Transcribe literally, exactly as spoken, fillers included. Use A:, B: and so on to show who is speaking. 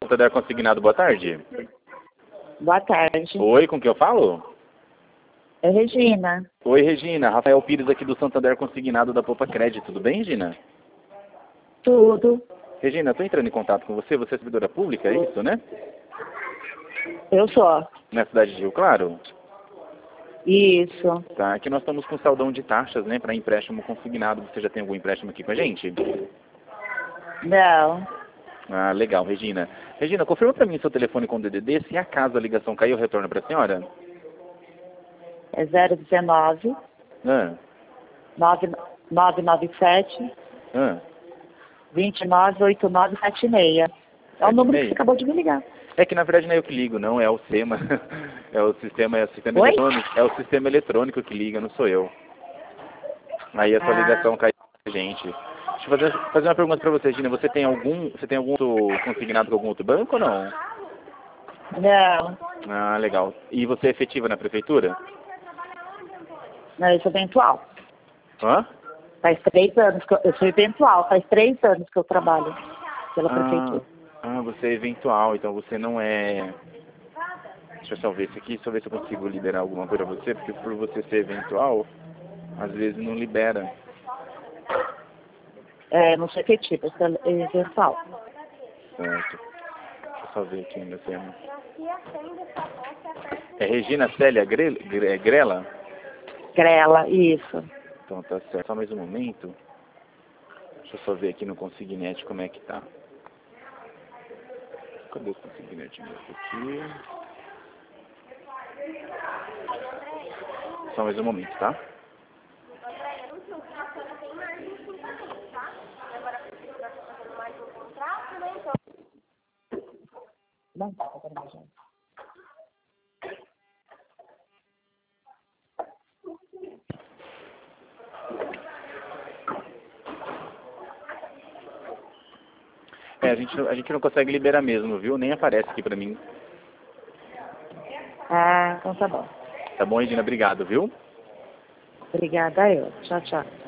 A: Santander Consignado, boa tarde.
B: Boa tarde.
A: Oi, com quem eu falo?
B: É Regina.
A: Oi, Regina. Rafael Pires aqui do Santander Consignado da Poupa Crédito. Tudo bem, Regina?
B: Tudo.
A: Regina, estou entrando em contato com você. Você é servidora pública, é isso, né?
B: Eu sou.
A: Na cidade de Rio Claro?
B: Isso.
A: Tá, aqui nós estamos com saldão de taxas, né, para empréstimo consignado. Você já tem algum empréstimo aqui com a gente?
B: Não.
A: Ah, legal, Regina. Regina, confirma para mim seu telefone com o D D D. Se acaso a ligação cair, eu retorno para a senhora?
B: É zero dezenove,
A: Ah,
B: nove nove sete,
A: ah.
B: dois nove oito nove sete seis. É o número que você acabou de me ligar.
A: É que na verdade não é eu que ligo, não, é o SEMA. É o sistema, é o sistema
B: Oi?
A: eletrônico. É o sistema eletrônico que liga, não sou eu. Aí a sua
B: Ah.
A: ligação cai pra gente. Deixa eu fazer, fazer uma pergunta pra você, Gina. Você tem algum. Você tem algum outro consignado com algum outro banco ou não?
B: Não.
A: Ah, legal. E você é efetiva na prefeitura?
B: Não, eu sou eventual.
A: Hã?
B: Faz três anos que eu, eu sou eventual, faz três anos que eu trabalho pela
A: Ah,
B: prefeitura.
A: ah, você é eventual, então você não é. Deixa eu só ver isso aqui, só ver se eu consigo liberar alguma coisa pra você, porque por você ser eventual, às vezes não libera.
B: É, não sou efetiva, eu sou eventual.
A: Certo. Deixa eu só ver aqui ainda tema. É Regina Célia Gre Gre Grela?
B: Grela, isso.
A: Então tá certo. Só mais um momento. Deixa eu só ver aqui no Consignete como é que tá. Cadê o Consignete meu aqui? Só mais um momento, tá?
B: Não, tá, tá, tá, tá.
A: É, a gente, a gente não consegue liberar mesmo, viu? Nem aparece aqui pra mim.
B: Ah, então tá bom.
A: Tá bom, Regina? Obrigado, viu?
B: Obrigada, eu. Tchau, tchau.